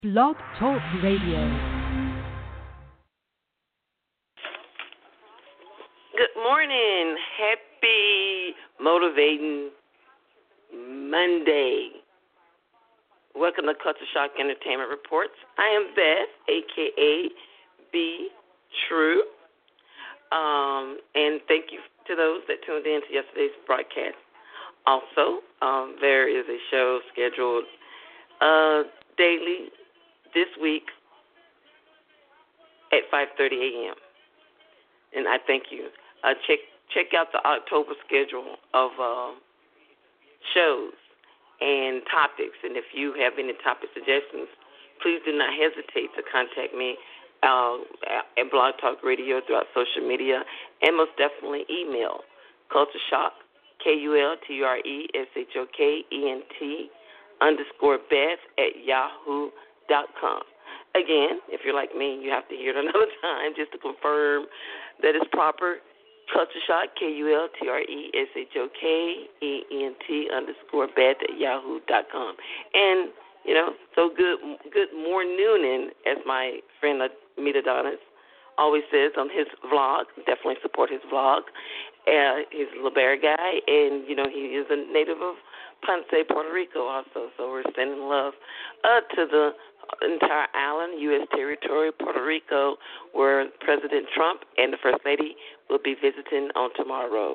Blog Talk Radio. Good morning. Happy motivating Monday. Welcome to Culture Shock Entertainment Reports. I am Beth, a.k.a. Be True. And thank you to those that tuned in to yesterday's broadcast. Also, there is a show scheduled daily this week at 5:30 a.m. And I thank you. Check out the October schedule of shows and topics. And if you have any topic suggestions, please do not hesitate to contact me at Blog Talk Radio throughout social media, and most definitely email Culture Shock, KULTURESHOKENT _Beth@yahoo.com. Again, if you're like me, you have to hear it another time just to confirm that it's proper. Culture Shock, KULTURESHOKENT _Beth@yahoo.com. And, so good morning, as my friend Amita Donis always says on his vlog. Definitely support his vlog. He's a LeBaron guy, and, he is a native of Ponce, Puerto Rico also. So we're sending love to the entire island, U.S. territory, Puerto Rico, where President Trump and the First Lady will be visiting on tomorrow.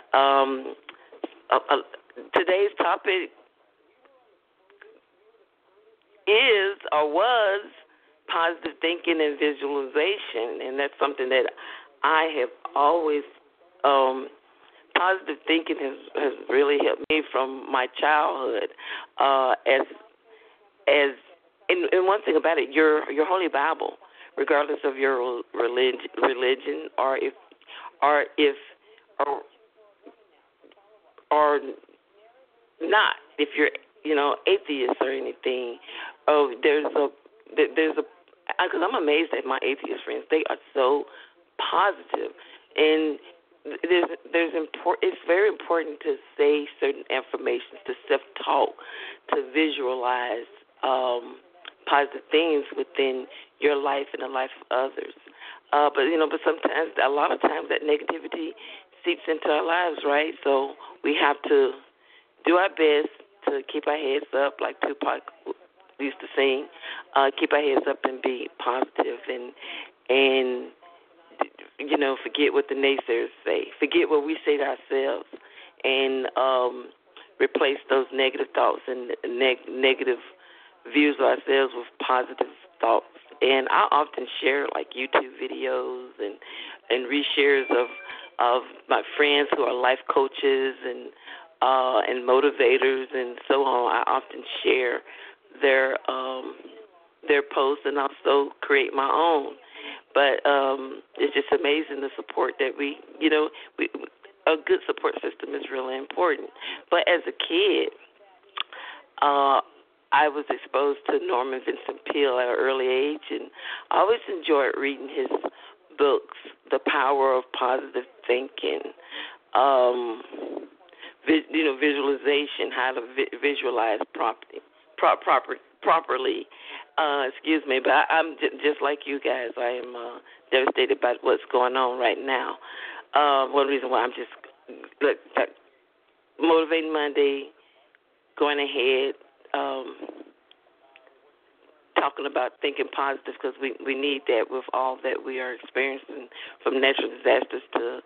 Today's topic is or was positive thinking and visualization, and that's something that I have always positive thinking has really helped me from my childhood. And one thing about it, your Holy Bible, regardless of your religion, or not, if you're atheist or anything, because I'm amazed at my atheist friends. They are so positive, and it's very important to say certain affirmations, to self-talk, to visualize positive things within your life and the life of others. But sometimes, a lot of times, that negativity seeps into our lives, right? So we have to do our best to keep our heads up, like Tupac used to sing. Keep our heads up and be positive, and forget what the naysayers say. Forget what we say to ourselves, and replace those negative thoughts and negative views of ourselves with positive thoughts. And I often share like YouTube videos and reshares of my friends who are life coaches and motivators and so on. I often share their posts and also create my own. But it's just amazing the support that a good support system is really important. But as a kid, I was exposed to Norman Vincent Peale at an early age, and I always enjoyed reading his books, The Power of Positive Thinking, visualization, how to visualize properly. But I'm just like you guys. I am devastated by what's going on right now. One reason why I'm just motivating Monday, going ahead, talking about thinking positive, because we need that with all that we are experiencing, from natural disasters to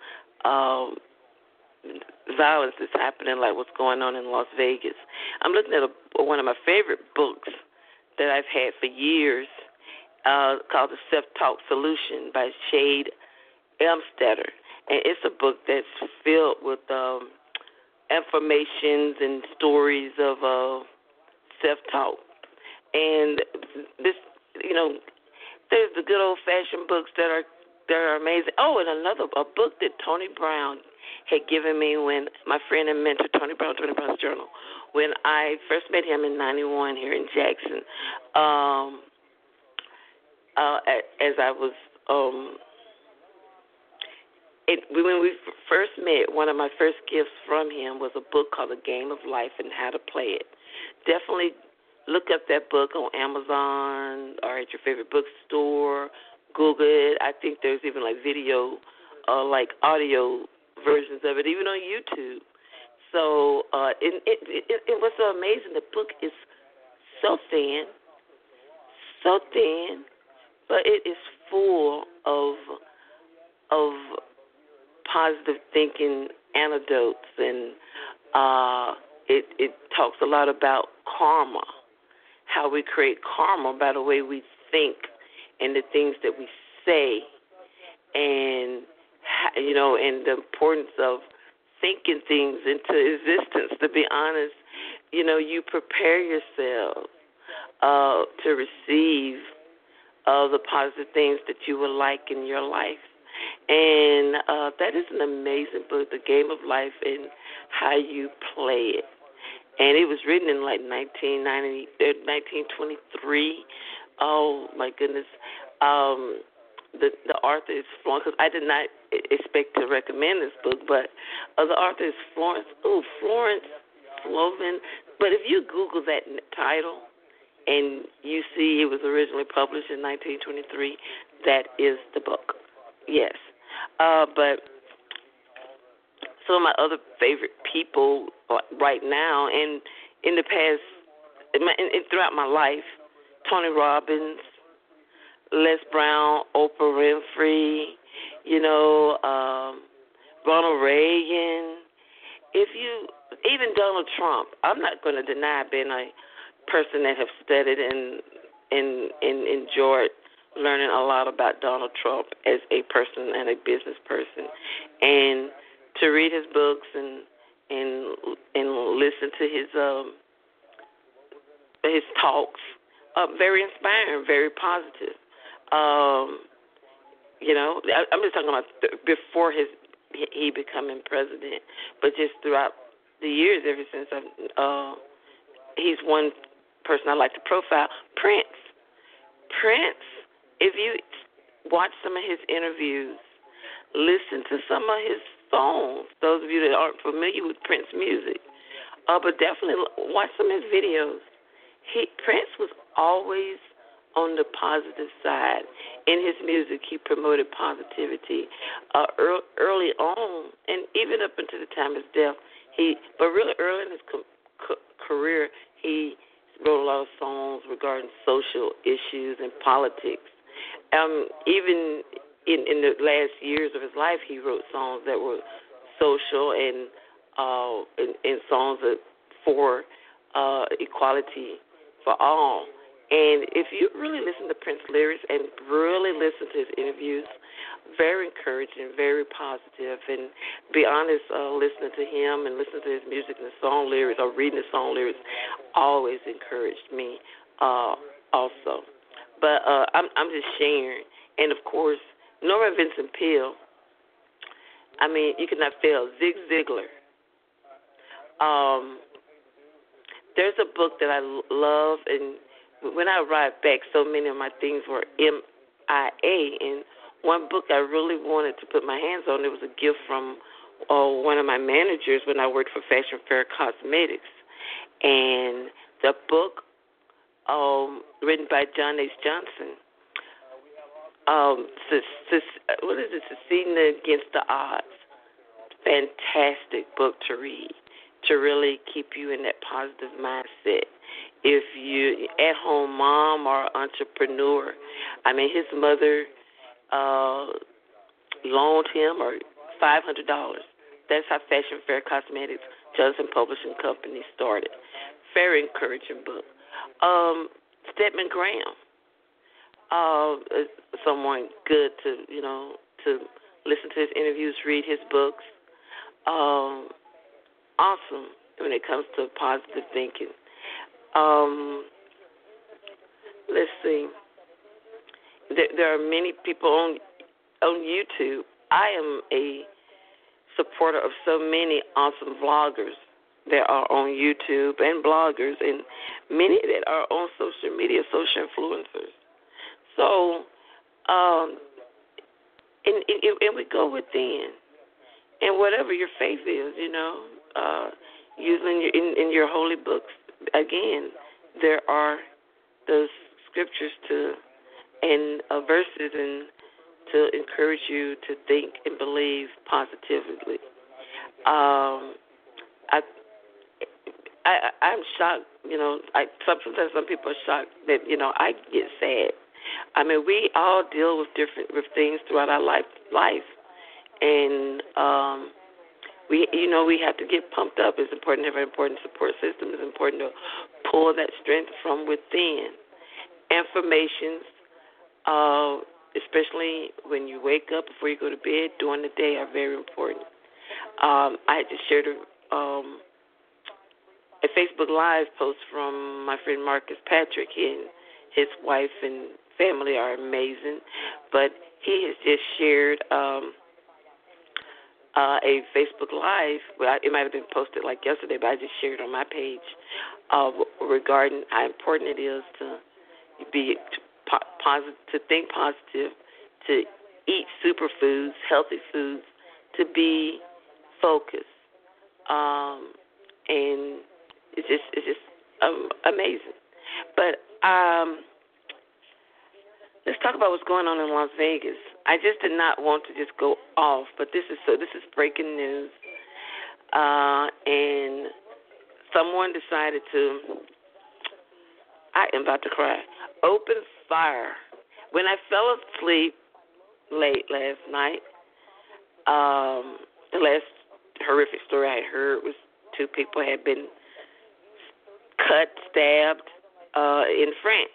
violence that's happening, like what's going on in Las Vegas. I'm looking at one of my favorite books that I've had for years, called The Self-Talk Solution by Shade Elmstetter. And it's a book that's filled with affirmations and stories of self-talk. And this, there's the good old-fashioned books that are amazing. Oh, and a book that Tony Brown had given me when my friend and mentor, Tony Brown's Journal, when I first met him in 91 here in Jackson. As I was, when we first met, one of my first gifts from him was a book called The Game of Life and How to Play It. Definitely look up that book on Amazon or at your favorite bookstore. Google it. I think there's even like video, like audio versions of it, even on YouTube. So it was so amazing. The book is so thin, but it is full of positive thinking anecdotes, and it talks a lot about karma, how we create karma by the way we think and the things that we say, and and the importance of thinking things into existence. To be honest, you prepare yourself to receive the positive things that you would like in your life. And that is an amazing book, The Game of Life and How You Play It. And it was written in like 1923. Oh, my goodness. The author is Florence, because I did not expect to recommend this book, but the author is Florence. Oh, Florence Sloven. But if you Google that title and you see it was originally published in 1923, that is the book. Yes. But some of my other favorite people right now and in the past, throughout my life, Tony Robbins, Les Brown, Oprah Winfrey, Ronald Reagan. Even Donald Trump. I'm not going to deny being a person that have studied and enjoyed learning a lot about Donald Trump as a person and a business person, and to read his books and listen to his talks. Very inspiring, very positive. I'm just talking about before he becoming president, but just throughout the years, ever since he's one person I like to profile. Prince, if you watch some of his interviews, listen to some of his songs, those of you that aren't familiar with Prince music, but definitely watch some of his videos. Prince was always on the positive side. In his music, he promoted positivity early on, and even up until the time of his death. But really early in his career, he wrote a lot of songs regarding social issues and politics. Even in the last years of his life, he wrote songs that were social and songs for equality for all. And if you really listen to Prince lyrics and really listen to his interviews, very encouraging, very positive, and be honest, listening to him and listening to his music and the song lyrics or reading the song lyrics always encouraged me also. But I'm just sharing. And, of course, Norman Vincent Peale, I mean, you cannot fail. Zig Ziglar. There's a book that I love, and when I arrived back, so many of my things were MIA, and one book I really wanted to put my hands on, it was a gift from one of my managers when I worked for Fashion Fair Cosmetics, and the book written by John H. Johnson, what is it, Succeeding Against the Odds. Fantastic book to read, to really keep you in that positive mindset. If you at-home mom or entrepreneur, I mean, his mother loaned him $500. That's how Fashion Fair Cosmetics, Johnson Publishing Company started. Very encouraging book. Stedman Graham, someone good to listen to his interviews, read his books. Awesome when it comes to positive thinking. Let's see. There are many people on YouTube. I am a supporter of so many awesome vloggers that are on YouTube and bloggers, and many that are on social media, social influencers. So, and we go within, and whatever your faith is, using in your holy books. Again, there are those scriptures and verses and to encourage you to think and believe positively. I'm shocked. Sometimes some people are shocked that I get sad. I mean, we all deal with things throughout our life, and we have to get pumped up. It's important to have an important support system. It's important to pull that strength from within. Affirmations, especially when you wake up before you go to bed during the day, are very important. I just shared a Facebook Live post from my friend Marcus Patrick. He and his wife and family are amazing, but he has just shared a Facebook Live. Well, it might have been posted like yesterday, but I just shared on my page regarding how important it is to be positive, to think positive, to eat superfoods, healthy foods, to be focused, and it's just amazing. But let's talk about what's going on in Las Vegas. I just did not want to just go off, but this is breaking news, and someone decided to. I am about to cry. Open fire. When I fell asleep late last night, the last horrific story I heard was 2 people had been cut, stabbed in France.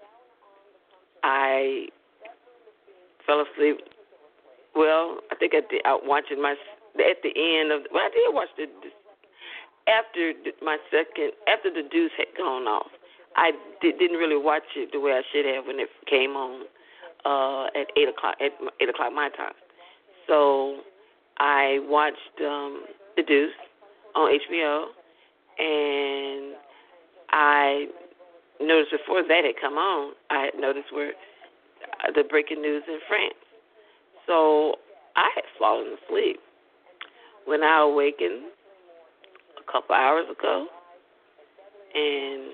I fell asleep. Well, I think I did out watching at the end of. Well, I did watch after the Deuce had gone off. I didn't really watch it the way I should have when it came on at 8:00 my time. So I watched the Deuce on HBO, and I noticed before that had come on, I had noticed where the breaking news in France. So I had fallen asleep. When I awakened a couple hours ago, and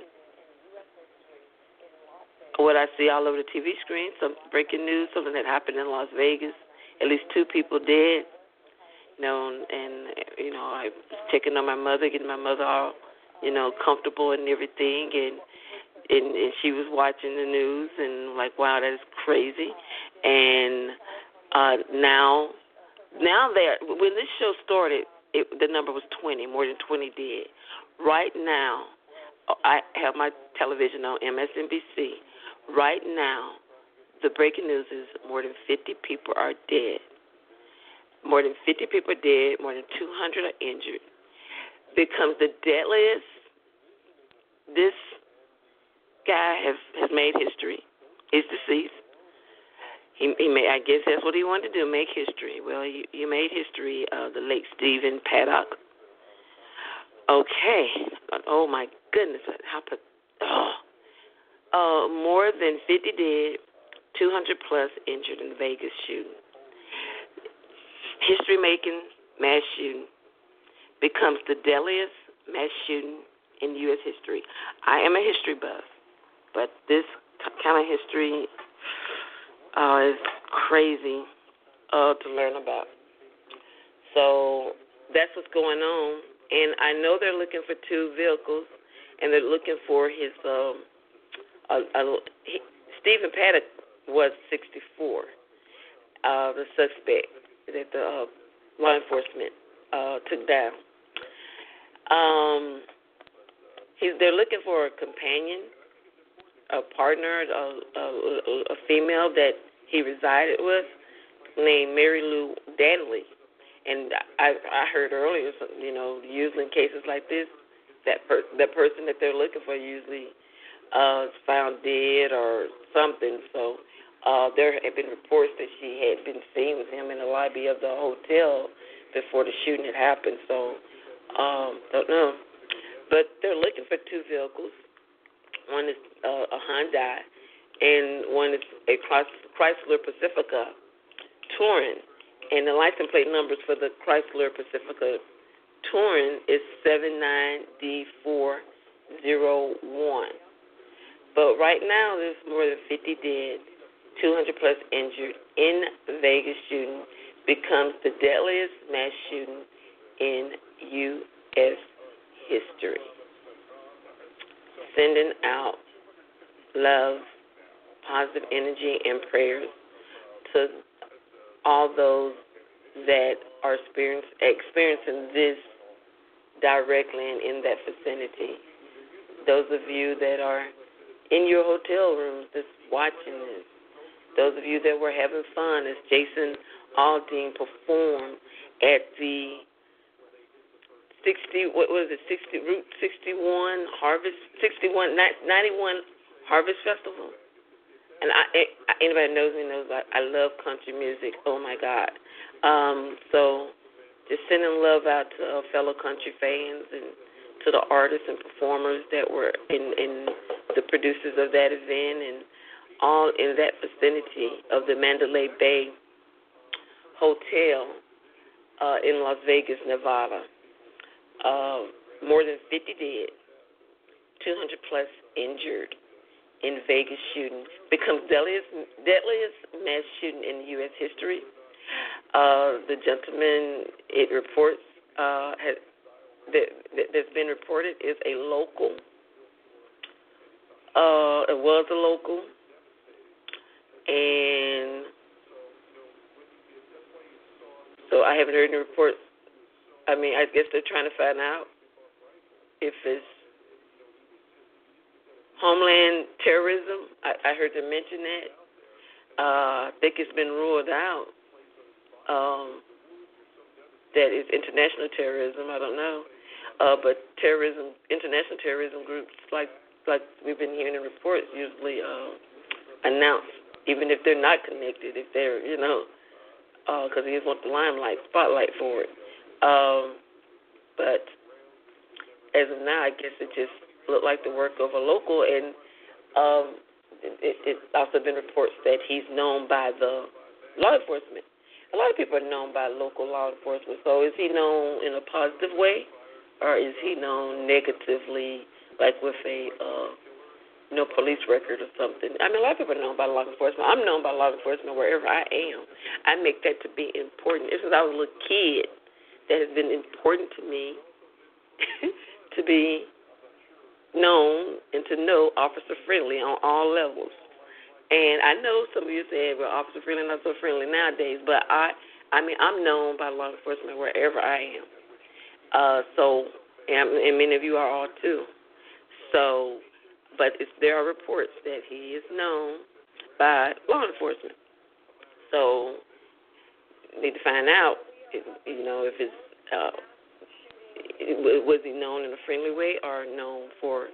what I see all over the TV screen, some breaking news, something that happened in Las Vegas, at least 2 people dead. I was checking on my mother, getting my mother all, comfortable and everything, and she was watching the news and like, wow, that is crazy. And now when this show started, the number was 20, more than 20 dead. Right now, I have my television on MSNBC. Right now, the breaking news is more than 50 people are dead. More than 50 people are dead. More than 200 are injured. Becomes the deadliest. This guy has made history. He's deceased. He made. I guess that's what he wanted to do, make history. Well, he made history. The late Stephen Paddock. Okay. Oh my goodness. More than 50 dead, 200 plus injured in the Vegas shooting. History-making mass shooting becomes the deadliest mass shooting in U.S. history. I am a history buff, but this kind of history is crazy to learn about. So that's what's going on. And I know they're looking for 2 vehicles, and they're looking for his Stephen Paddock was 64, the suspect that the law enforcement took down. They're looking for a companion, a partner, a female that he resided with named Mary Lou Danley. And I heard earlier, usually in cases like this, that person that they're looking for usually is found dead or something. So there have been reports that she had been seen with him in the lobby of the hotel before the shooting had happened. So don't know. But they're looking for 2 vehicles. One is a Hyundai, and one is a Chrysler Pacifica Touring. And the license plate numbers for the Chrysler Pacifica Touring is 79D401. But right now, there's more than 50 dead, 200 plus injured in Vegas shooting becomes the deadliest mass shooting in U.S. history. Sending out love, positive energy, and prayers to all those that are experiencing this directly and in that vicinity. Those of you that are in your hotel rooms just watching this. Those of you that were having fun as Jason Aldean performed at the Route 61 Harvest, 91 Harvest Festival. And anybody knows me knows I love country music. Oh, my God. So just sending love out to fellow country fans and to the artists and performers that were in the producers of that event and all in that vicinity of the Mandalay Bay Hotel in Las Vegas, Nevada. More than 50 dead, 200 plus injured in Vegas shooting. Becomes deadliest mass shooting in U.S. history. The gentleman, it reports, that's been reported is a local. It was a local, and so I haven't heard any reports. I mean, I guess they're trying to find out if it's homeland terrorism. I heard them mention that. I think it's been ruled out that it's international terrorism. I don't know. But international terrorism groups like we've been hearing in reports usually announce, even if they're not connected, if they're, because they just want the spotlight for it. But as of now, I guess it just looked like the work of a local, and it's also been reports that he's known by the law enforcement. A lot of people are known by local law enforcement. So is he known in a positive way, or is he known negatively, like with a police record or something? I mean, a lot of people are known by law enforcement. I'm known by law enforcement wherever I am. I make that to be important. Ever since I was a little kid, that has been important to me to be known and to know officer friendly on all levels. And I know some of you say, well, officer friendly, not so friendly nowadays, but I'm known by law enforcement wherever I am. And many of you are all too. So, but there are reports that he is known by law enforcement. So, need to find out, if it's was he known in a friendly way or known for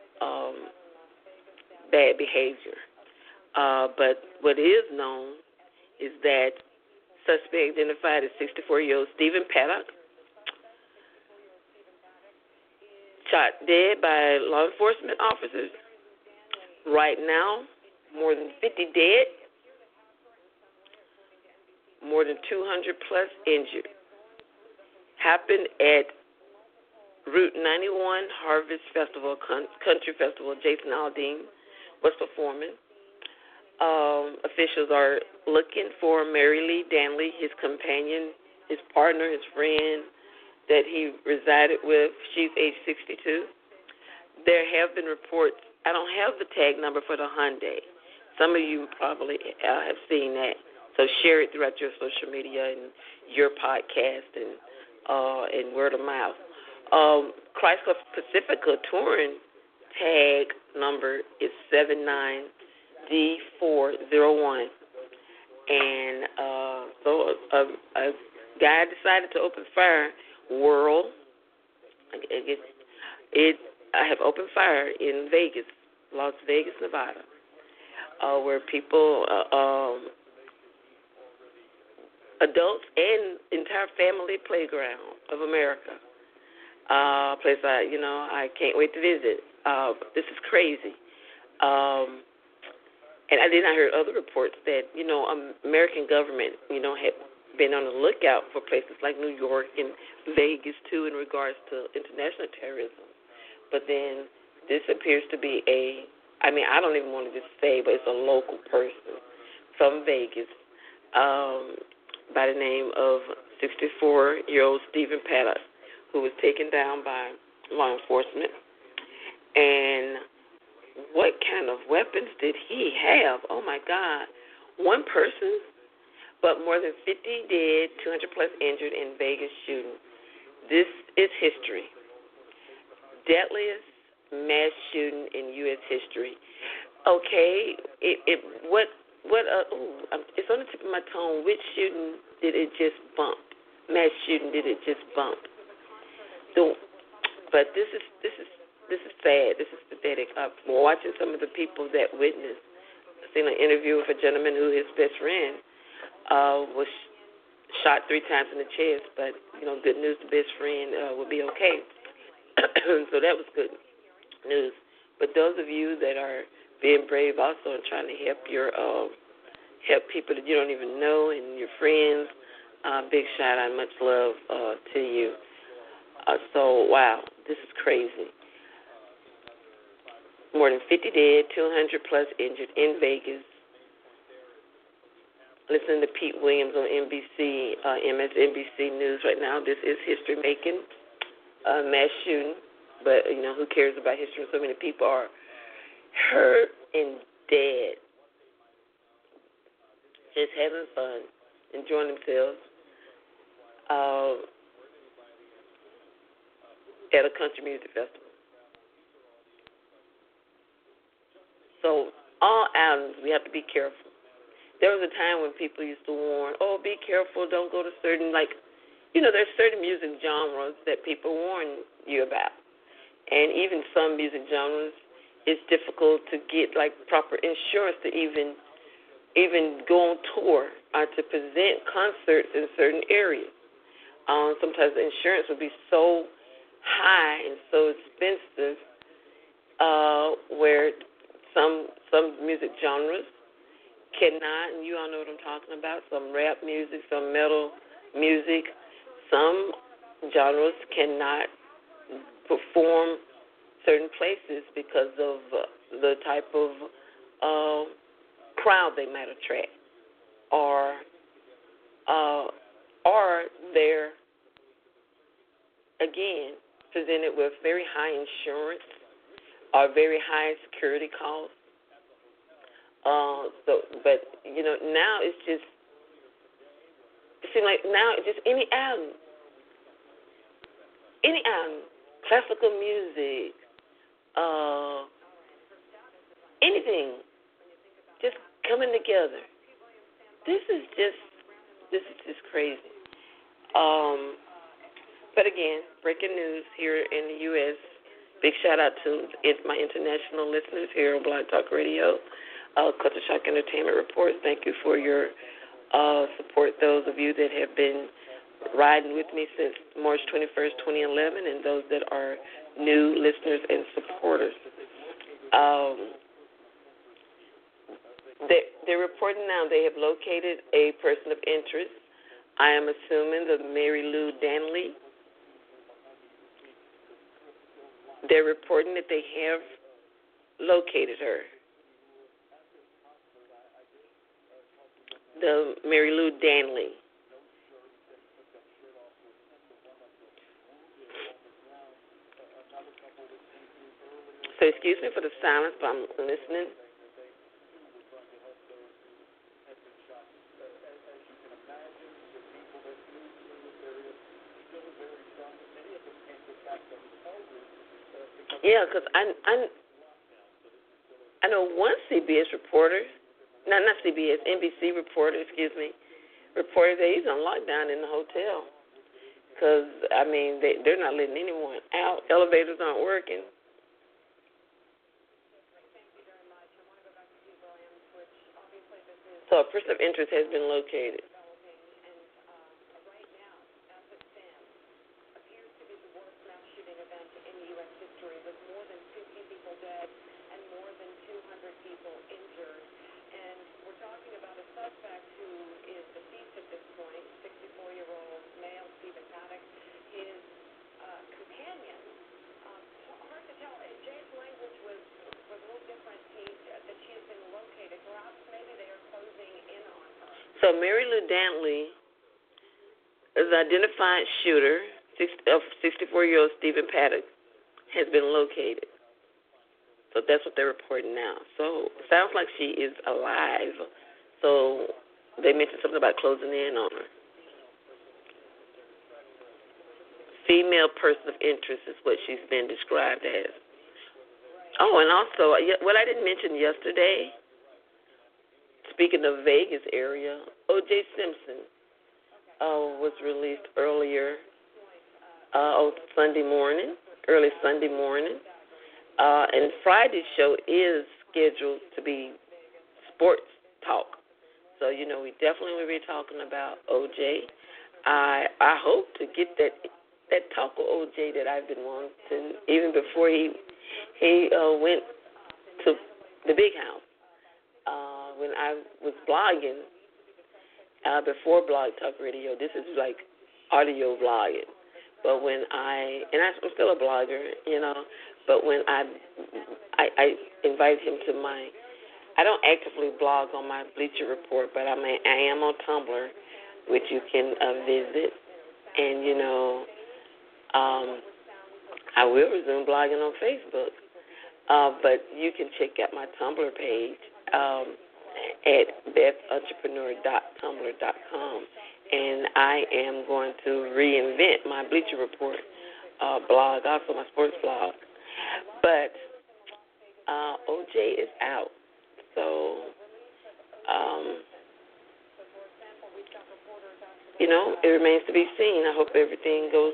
bad behavior. But what is known is that suspect identified as 64-year-old Stephen Paddock, shot dead by law enforcement officers. Right now, more than 50 dead, more than 200 plus injured. Happened at Route 91 Harvest Festival, Country Festival. Jason Aldean was performing. Officials are looking for Mary Lee Danley, his companion, his partner, his friend that he resided with. She's age 62. There have been reports. I don't have the tag number for the Hyundai. Some of you probably have seen that. So share it throughout your social media and your podcast and word of mouth. Chrysler Pacifica Touring tag number is 79D401. And so a guy decided to open fire. World, I have opened fire in Vegas, Las Vegas, Nevada, where people, adults and entire family playground of America, place I can't wait to visit. This is crazy. And I heard other reports that, American government, had been on the lookout for places like New York and Vegas, too, in regards to international terrorism. But then this appears to be I mean, I don't even want to just say, but it's a local person from Vegas by the name of 64-year-old Stephen Paddock, who was taken down by law enforcement. And what kind of weapons did he have? Oh, my God. One person, but more than 50 dead, 200-plus injured in Vegas shooting. This is history. Deadliest mass shooting in U.S. history. Okay, it's on the tip of my tongue. Which shooting did it just bump? Mass shooting did it just bump? But this is sad. This is pathetic. Watching some of the people that witnessed. I seen an interview with a gentleman who his best friend was shot 3 times in the chest, but good news, the best friend will be okay. So that was good news. But those of you that are being brave also and trying to help people that you don't even know and your friends, big shout out, much love to you. So, wow, this is crazy. More than 50 dead, 200-plus injured in Vegas. Listen to Pete Williams on NBC, MSNBC News right now. This is history-making, mass shooting. But, who cares about history when so many people are hurt and dead, just having fun, enjoying themselves at a country music festival. So all albums, we have to be careful. There was a time when people used to warn, be careful, don't go to certain, there's certain music genres that people warn you about. And even some music genres, it's difficult to get, proper insurance to even go on tour or to present concerts in certain areas. Sometimes the insurance would be so high and so expensive where some music genres cannot, and you all know what I'm talking about, some rap music, some metal music, some genres cannot perform certain places because of the type of crowd they might attract, or they're, again, presented with very high insurance or very high security costs. But now it seems like now it's just any album, classical music, anything, just coming together. This is just crazy. But again, breaking news here in the U.S. Big shout out to my international listeners here on Blog Talk Radio, Culture Shock Entertainment Reports. Thank you for your support. Those of you that have been riding with me since March 21st, 2011, and those that are new listeners and supporters. They're reporting now they have located a person of interest. I am assuming the Mary Lou Danley. They're reporting that they have located her. The Mary Lou Danley. So excuse me for the silence, but I'm listening. Yeah, because I know one CBS reporter, not CBS, NBC reporter, reported that he's on lockdown in the hotel because, they're not letting anyone out. Elevators aren't working. So a person of interest has been located. So Mary Lou Dantley is an identified shooter of 64-year-old Stephen Paddock has been located. So that's what they're reporting now. So it sounds like she is alive. So they mentioned something about closing in on her. Female person of interest is what she's been described as. Oh, and also, what I didn't mention yesterday, speaking of Vegas area, O.J. Simpson was released earlier on early Sunday morning. And Friday's show is scheduled to be sports talk. So, we definitely will be talking about O.J. I hope to get that talk with O.J. that I've been wanting, even before he went to the big house. When I was blogging, before Blog Talk Radio, this is like audio blogging. But I'm still a blogger, but when I invited him to I don't actively blog on my Bleacher Report, but I am on Tumblr, which you can visit. And, I will resume blogging on Facebook. But you can check out my Tumblr page at bethentrepreneur.tumblr.com. And I am going to reinvent my Bleacher Report blog, also my sports blog. But O.J. is out. So, it remains to be seen. I hope everything goes,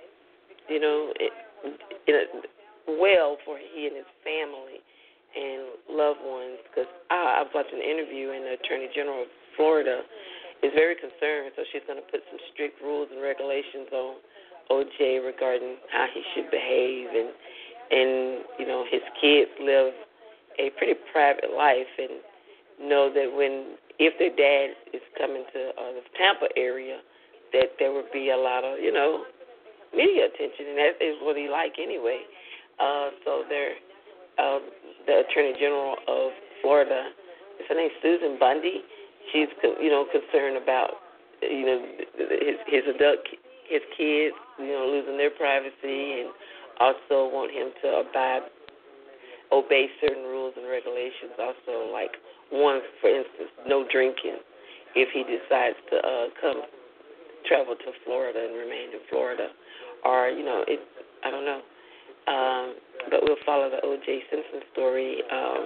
well for he and his family and loved ones. Because I was watching an interview, and the Attorney General of Florida is very concerned. So she's going to put some strict rules and regulations on O.J. regarding how he should behave, and his kids live a pretty private life, and know that if their dad is coming to the Tampa area, that there would be a lot of, media attention, and that is what he like anyway. So the Attorney General of Florida, her name's Susan Bundy. She's, concerned about, his kids, losing their privacy, and also want him to obey certain rules and regulations. Also, like one, for instance, no drinking if he decides to travel to Florida and remain in Florida, or I don't know. But we'll follow the O.J. Simpson story.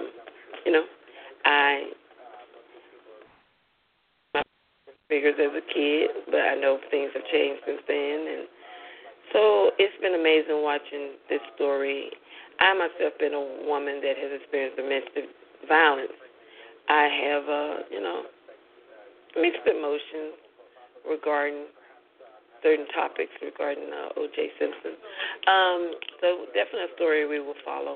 I figures as a kid, but I know things have changed since then, and so it's been amazing watching this story. I myself been a woman that has experienced domestic violence. I have, mixed emotions regarding certain topics regarding O.J. Simpson. So definitely a story we will follow.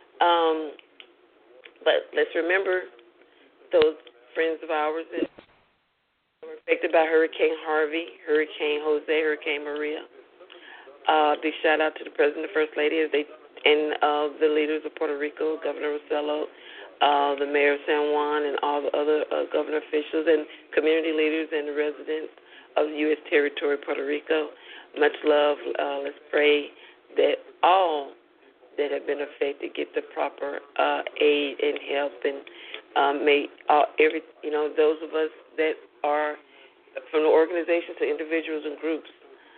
But let's remember those friends of ours that were affected by Hurricane Harvey, Hurricane Jose, Hurricane Maria. Big shout out to the President and First Lady and the leaders of Puerto Rico, Governor Rosello, the Mayor of San Juan, and all the other governor officials and community leaders and the residents of the U.S. territory, Puerto Rico. Much love. Let's pray that all that have been affected get the proper aid and help, and may those of us that are from the organizations to individuals and groups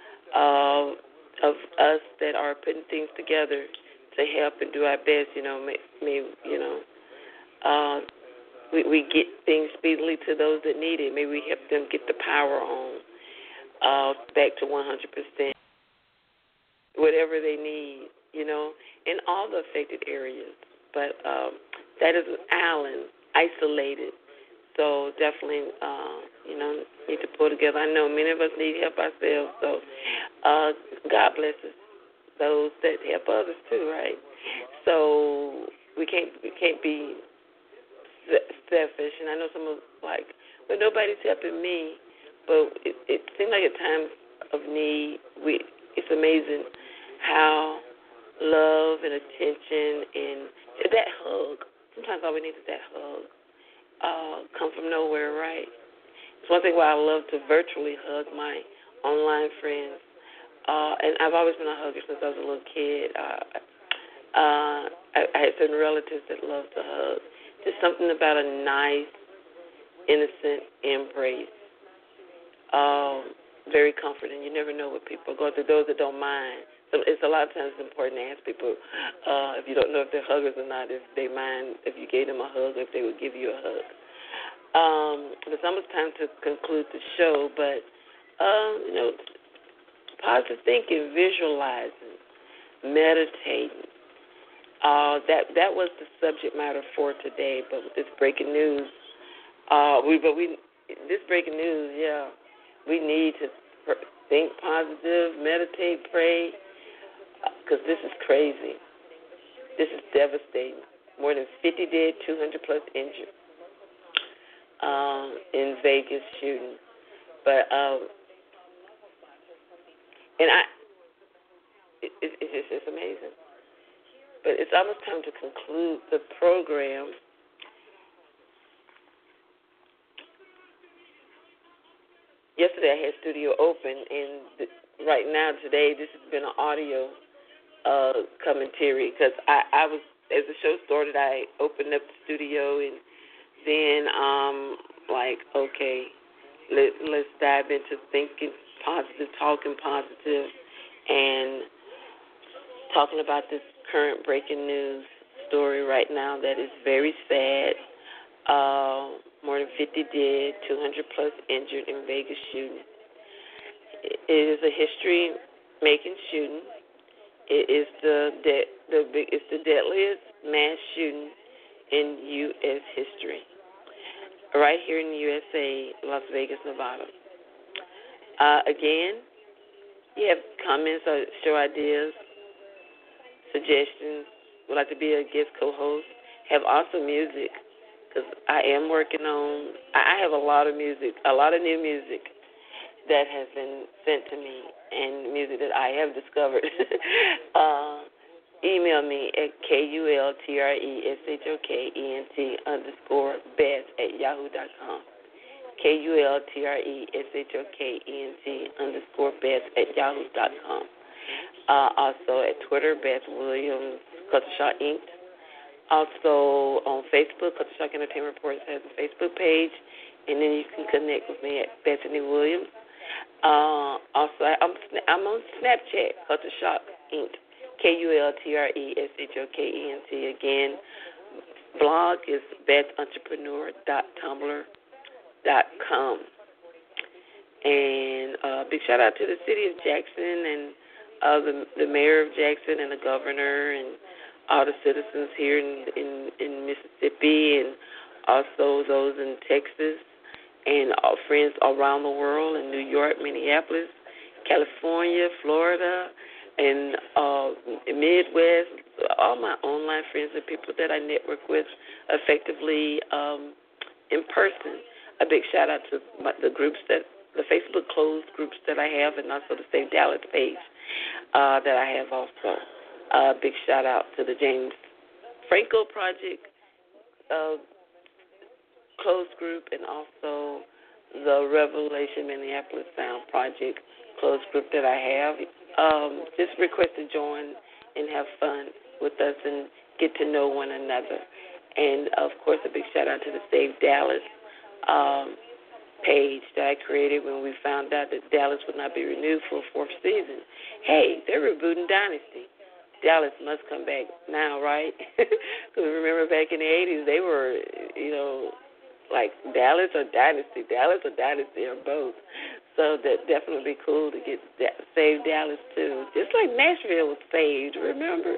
of us that are putting things together to help and do our best, we get things speedily to those that need it. May we help them get the power on back to 100%, whatever they need, in all the affected areas. But that is an island, isolated. So definitely, need to pull together. I know many of us need help ourselves. So God blesses those that help others too, right? So we can't be selfish. And I know some of well, nobody's helping me. But it seems like at times of need, it's amazing how love and attention and that hug. Sometimes all we need is that hug. Come from nowhere, right? It's one thing why I love to virtually hug my online friends. And I've always been a hugger since I was a little kid. I had certain relatives that loved to hug. Just something about a nice, innocent embrace. Very comforting. You never know what people are going through. Those that don't mind. So it's a lot of times important to ask people if you don't know if they're huggers or not, if they mind if you gave them a hug, or if they would give you a hug. It's almost time to conclude the show, but positive thinking, visualizing, meditating. That was the subject matter for today. But with this breaking news, this breaking news, we need to think positive, meditate, pray, because this is crazy. This is devastating. More than 50 dead, 200 plus injured in Vegas shooting. But it's amazing. But it's almost time to conclude the program. Yesterday I had studio open, and right now, today, this has been an audio commentary, because I was, as the show started, I opened up the studio, and then like, okay, let's dive into thinking positive, talking positive, and talking about this current breaking news story right now that is very sad. More than 50 dead, 200 plus injured in Vegas shooting. It is a history-making shooting. It is it's the deadliest mass shooting in U.S. history. Right here in the USA, Las Vegas, Nevada. Again, you have comments or show ideas, suggestions, would like to be a guest co-host, have awesome music, because I am working on, I have a lot of music, a lot of new music that has been sent to me, and music that I have discovered. Email me at KULTRESHOKENT_Beth@yahoo.com. KULTRESHOKENT_Beth@yahoo.com. Also at Twitter, Beth Williams, Culture Shock Inc. Also on Facebook, Culture Shock Entertainment Reports has a Facebook page, and then you can connect with me at Bethany Williams. Also, I'm on Snapchat, Culture Shock Inc. KULTRESHOKENT. Again, blog is bethentrepreneur.tumblr.com. And big shout out to the city of Jackson and the mayor of Jackson and the governor and all the citizens here in Mississippi, and also those in Texas, and our friends around the world in New York, Minneapolis, California, Florida, and Midwest, all my online friends and people that I network with effectively in person. A big shout out to the groups the Facebook closed groups that I have, and also the Save Dallas page that I have also. Big shout out to the James Franco Project closed group, and also the Revelation Minneapolis Sound Project closed group that I have. Just request to join and have fun with us and get to know one another. And, of course, a big shout-out to the Save Dallas page that I created when we found out that Dallas would not be renewed for a fourth season. Hey, they're rebooting Dynasty. Dallas must come back now, right? Because remember back in the 80s, they were, like Dallas or Dynasty, or both. So that definitely be cool to get Save Dallas too. Just like Nashville was saved, remember?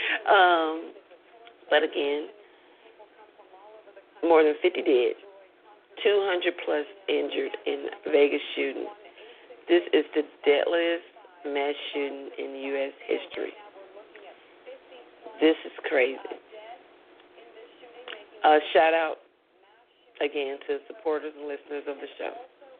But again, more than 50 dead, 200 plus injured in Vegas shooting. This is the deadliest mass shooting in U.S. history. This is crazy. Shout out again to supporters and listeners of the show.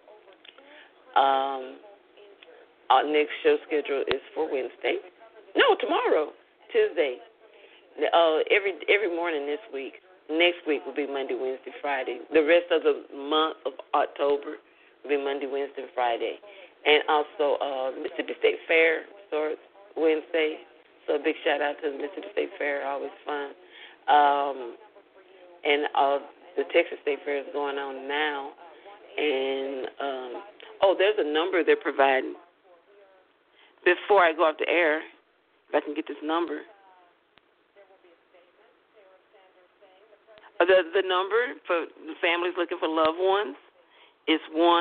Our next show schedule is for Wednesday. No, tomorrow, Tuesday. Every morning this week. Next week will be Monday, Wednesday, Friday. The rest of the month of October It'll be Monday, Wednesday, and Friday. And also Mississippi State Fair starts Wednesday. So a big shout out to the Mississippi State Fair, always fun. And the Texas State Fair is going on now. And, there's a number they're providing. Before I go off the air, if I can get this number. The number for the families looking for loved ones is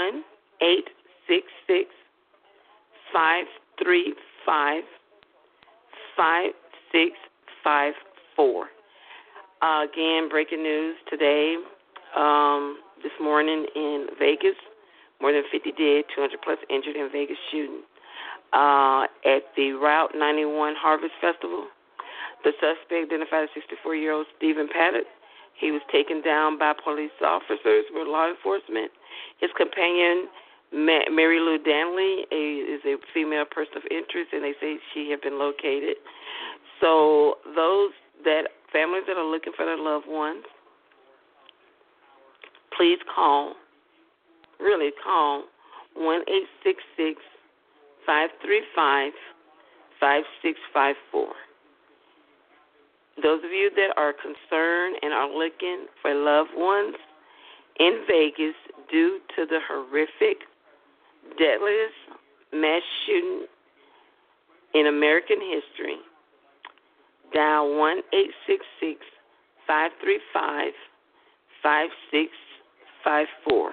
1-866-535-5654. Again, breaking news today, this morning in Vegas, more than 50 dead, 200-plus injured in Vegas shooting. At the Route 91 Harvest Festival, the suspect identified as 64-year-old Stephen Paddock. He was taken down by police officers with law enforcement. His companion, Mary Lou Danley, is a female person of interest, and they say she had been located. So families that are looking for their loved ones, please call 1-866-535-5654. Those of you that are concerned and are looking for loved ones in Vegas due to the horrific, deadliest mass shooting in American history, dial 1-866-535-5654.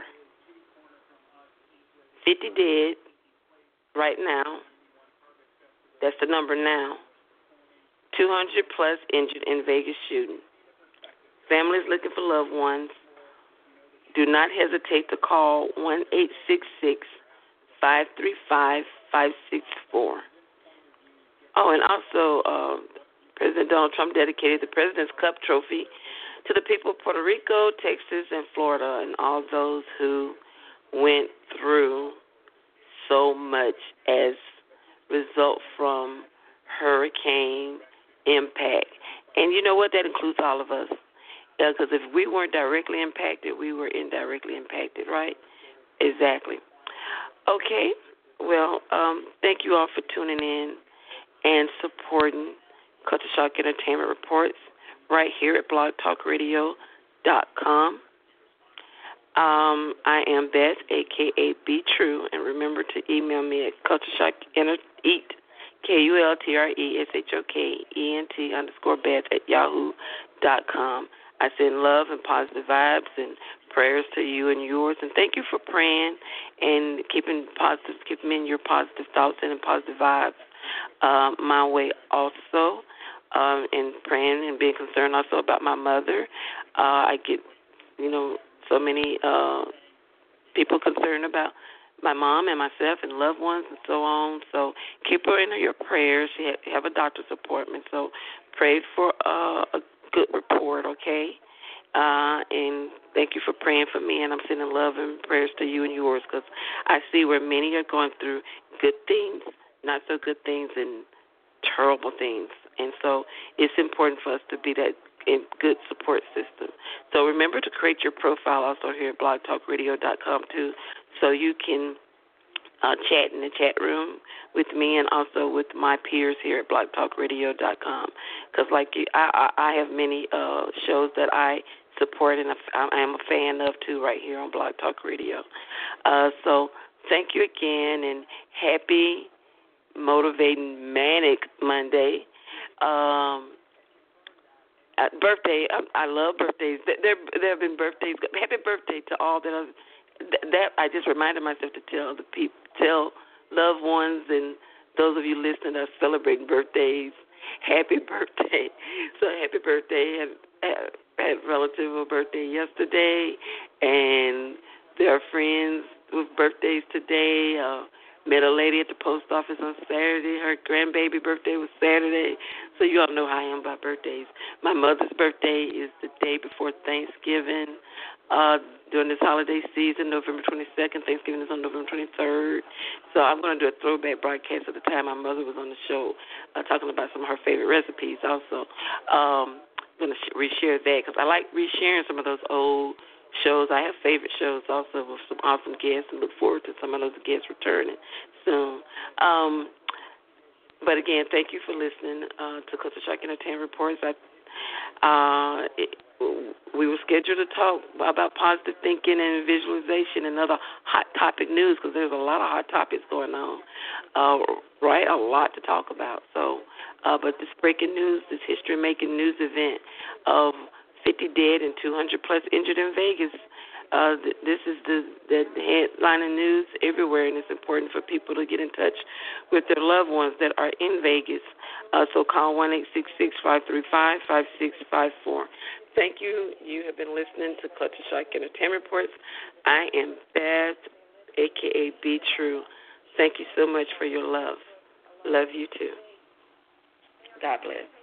50 dead right now. That's the number now. 200-plus injured in Vegas shooting. Families looking for loved ones, do not hesitate to call 1-866-535-5654. Oh, and also President Donald Trump dedicated the President's Cup Trophy to the people of Puerto Rico, Texas, and Florida, and all those who went through so much as result from hurricane impact. And you know what? That includes all of us. Because if we weren't directly impacted, we were indirectly impacted, right? Exactly. Okay. Well, thank you all for tuning in and supporting Culture Shock Entertainment Reports right here at blogtalkradio.com. I am Beth, a.k.a. Be True, and remember to email me at cultureshockent, KULTRESHOKENT_Beth@yahoo.com. I send love and positive vibes and prayers to you and yours, and thank you for praying and keeping in your positive thoughts and positive vibes my way also, and praying and being concerned also about my mother. I get, so many people concerned about my mom and myself and loved ones and so on. So keep her in your prayers. She have a doctor's appointment, so pray for a good report, okay? And thank you for praying for me, and I'm sending love and prayers to you and yours, because I see where many are going through good things, not so good things, and terrible things. And so it's important for us to be that good support system. So remember to create your profile also here at blogtalkradio.com too, so you can chat in the chat room with me and also with my peers here at blogtalkradio.com. Because like you, I have many shows that I support and I am a fan of too right here on Blog Talk Radio. So thank you again, and happy, motivating, manic Monday. Birthday, I love birthdays. There have been birthdays. Happy birthday to all that I just reminded myself to tell the people, tell loved ones and those of you listening that are celebrating birthdays, happy birthday. So happy birthday. I had a relative birthday yesterday, and there are friends with birthdays today. Met a lady at the post office on Saturday. Her grandbaby birthday was Saturday. So you all know how I am about birthdays. My mother's birthday is the day before Thanksgiving. During this holiday season, November 22nd. Thanksgiving is on November 23rd. So I'm going to do a throwback broadcast at the time my mother was on the show, talking about some of her favorite recipes also. I'm going to reshare that because I like resharing some of those old shows. I have favorite shows also with some awesome guests, and look forward to some of those guests returning soon. But again, thank you for listening to Culture Shock Entertainment Reports. We were scheduled to talk about positive thinking and visualization and other hot topic news, because there's a lot of hot topics going on, right? A lot to talk about. So, but this breaking news, this history-making news event of 50 dead and 200-plus injured in Vegas, this is the headline of news everywhere, and it's important for people to get in touch with their loved ones that are in Vegas. So call 1-866-535-5654. Thank you. You have been listening to Culture Shock Entertainment Reports. I am Beth, a.k.a. Be True. Thank you so much for your love. Love you too. God bless.